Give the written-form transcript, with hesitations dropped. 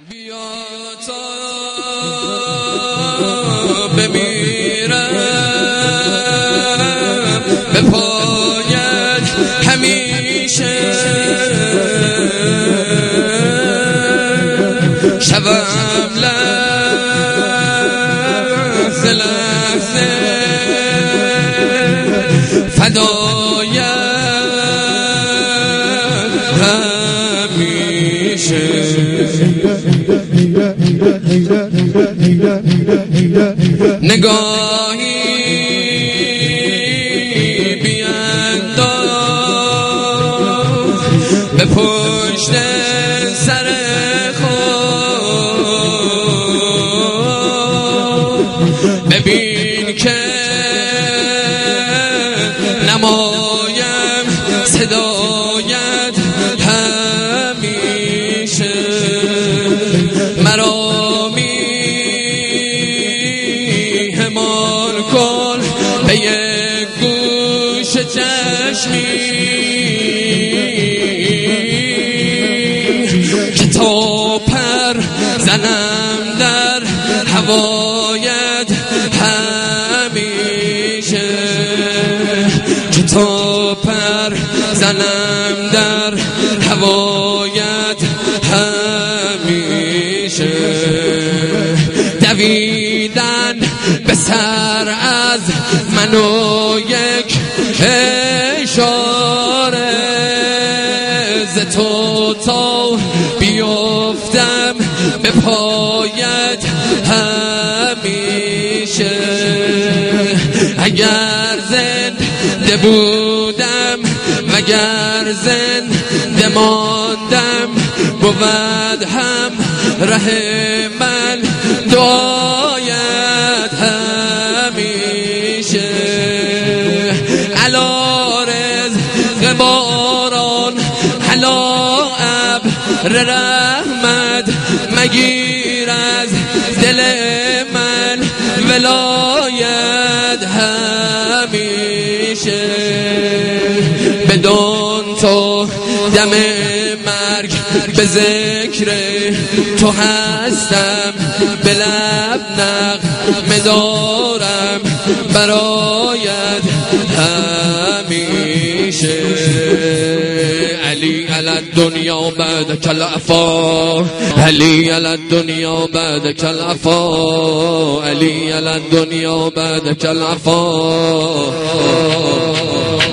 بیا تا بمیرم به پایت همیشه شوم لحظه لحظه فدایت همیشه نگاهی بینداز به پشت سر خود ببین که نمایم صدایت همیشه مرا کن به یک گوش چشمی که تا پر زنم در هوایت همیشه که تا پر زنم در هوایت همیشه دویدن به سر از منو یک اشاره ز تو تا بیفتم به پایت همیشه اگر زنده بودم مگر زنده ماندم بود هم ره من دعایت همیشه علا رزق باران علا ابر رحمت مگیر از دل من ولایت همیشه بدون تو دم مرگ به ذکر تو هستم به لب نغمه دارم برایت همیشه علی علی الدنیا بعدک العفا علی علی الدنیا بعدک العفا علی علی الدنیا بعدک العفا